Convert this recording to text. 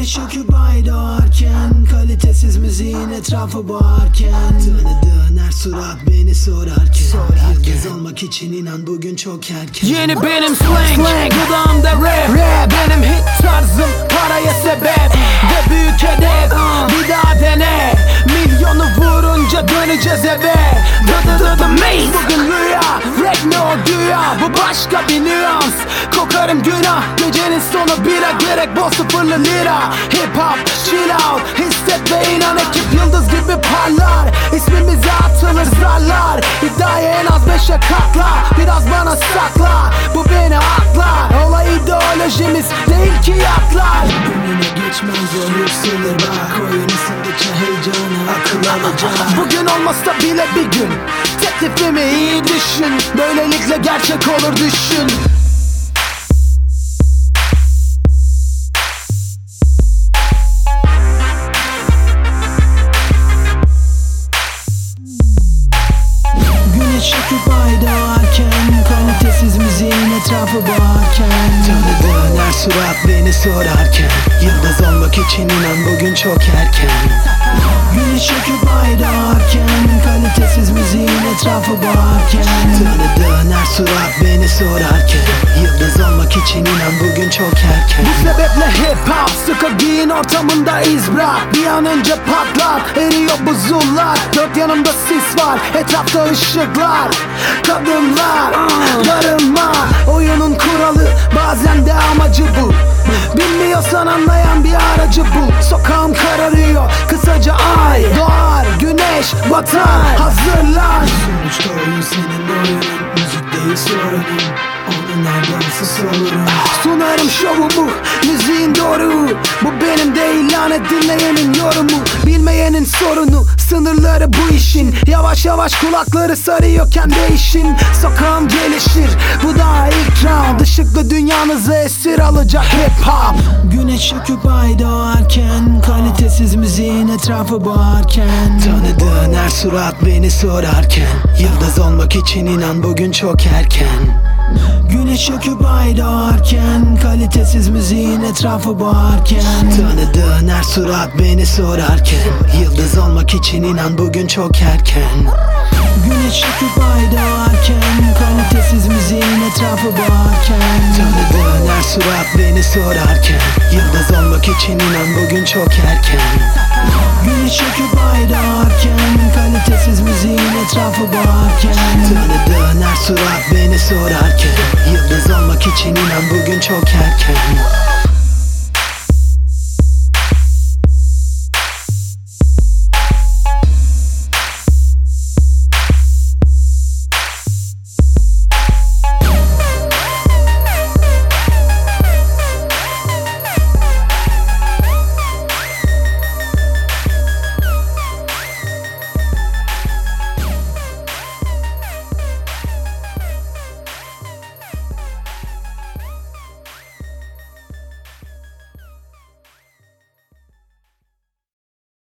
Güneş çöküp ay doğarken, kalitesiz müziğin etrafı boğarken, tanıdığın her surat beni sorarken, yıldız olmak için inan bugün çok erken. Yeni benim slang, dudağımda rap benim hit tarzım, paraya sebep ve büyük hedef. Bir daha dene, milyonu vurunca döneceğiz eve. Bugün rüya, rap ne o güya, bu başka bir nüans. Kokarım günah, gecenin sonu bira, gerek bol sıfırlı lira. Hip hop, chill out, hisset ve inan, ekip yıldız gibi parlar. İsmimize atılır zarlar, iddiayı en az 5'e katla, biraz bana sakla, bu beni aklar. Olay ideolojimiz değil ki yatlar. Önüne geçmez o yükselir bak, oyun ısındıkça heyecanı akıl alacak. Bugün olmasa bile bir gün, teklifimi iyi düşün, böylelikle gerçek olur düşün. Güneş çöküp ay doğarken, kalitesiz müziğin etrafı boğarken, tanıdığın her surat beni sorarken, yıldız olmak için inan bugün çok erken. Güneş çöküp ay doğarken, kalitesiz müziğin etrafı boğarken, tanıdığın her surat beni sorarken, yıldız olmak için inan bugün çok erken. Bu sebeple hip hop, sıkı giyin ortamında iz bırak. Bir an önce patlar, eriyor buzullar. Dört yanımda sis var, etrafta ışıklar. Kadınlar, darılma, oyunun kuralı, bazen de amacı bu. Bilmiyorsan anlayan bir aracı bul. Sokağım kararıyor, kısaca ay doğar, güneş batar, hazırlan. Sonuçta oyun senin oyunun, müzik değil sorunun, onun nereden olurum. Sunarım şovumu, müziğin doğru. Bu benim değil, lanet dinleyenin yorumu. Bilmeyenin sorunu, sınırları bu işin. Yavaş yavaş kulakları sarıyorken değişin. Sokağım gelişir, bu daha ilk round. Işıklı dünyanızı esir alacak hip hop. Güneş çöküp ay doğarken, kalitesiz müziğin etrafı boğarken, tanıdığın her surat beni sorarken, yıldız olmak için inan bugün çok erken. Güneş çöküp ay doğarken, kalitesiz müziğin etrafı boğarken, tanıdığın her surat beni sorarken, yıldız olmak için inan bugün çok erken. Güneş çöküp ay doğarken, kalitesiz müziğin etrafı boğarken, tanıdığın her surat beni sorarken, yıldız olmak için inan bugün çok erken. Güneş çöküp ay doğarken, kalitesiz müziğin etrafı boğarken, tanıdığın her surat beni sorarken, yıldız olmak için inan bugün çok erken.